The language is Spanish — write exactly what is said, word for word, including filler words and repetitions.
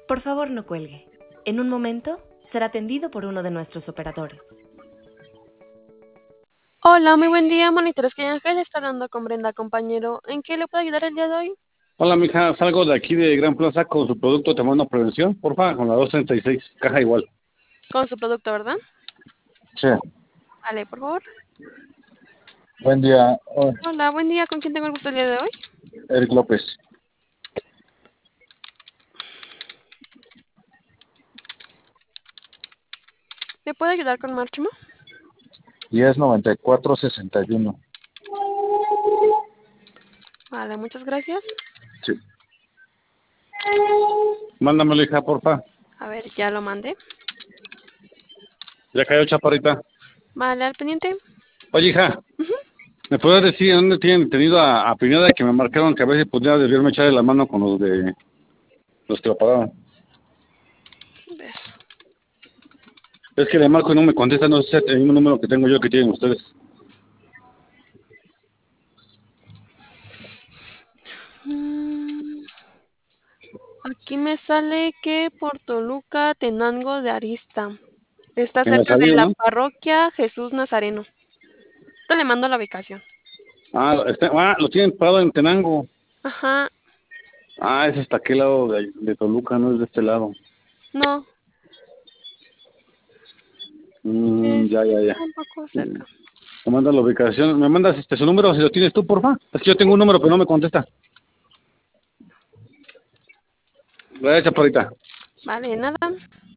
Por favor, no cuelgue. En un momento será atendido por uno de nuestros operadores. Hola, muy buen día, monitores que Ángel está hablando con Brenda, compañero. ¿En qué le puedo ayudar el día de hoy? Hola, mija, salgo de aquí de Gran Plaza con su producto tomando prevención, porfa, con la doscientos treinta y seis, caja igual. Con su producto, ¿verdad? Sí. Vale, por favor. Buen día, oh, Hola, buen día, ¿con quién tengo el gusto el día de hoy? Eric López. ¿Le puedo ayudar con Márchimo? diez noventa y cuatro sesenta y uno. Vale, muchas gracias. Sí. Mándamelo, hija, porfa. A ver, ya lo mandé. Ya cayó, chaparrita. Vale, al pendiente. Oye, hija, Ujú. ¿me puedes decir dónde tienen tenido a, a Pineda, que me marcaron que a ver si podía desviarme echarle la mano con los de los que lo pagaron? A ver. Es que le marco y no me contesta, no sé si es el mismo número que tengo yo que tienen ustedes. Mm, Aquí me sale que por Toluca, Tenango de Arista. Está En la cerca de salida, la ¿no? parroquia Jesús Nazareno. Te le mando la ubicación. Ah, está, ah, lo tienen parado en Tenango. Ajá, Ah, es hasta aquel lado de, de Toluca, no es de este lado. no, Mm, es ya, ya, ya. un poco Mm, cerca. Me mandas la ubicación. ¿Me mandas este su número si lo tienes tú, porfa? Es que yo tengo un número, pero no me contesta. Gracias, chaparrita. Vale, nada.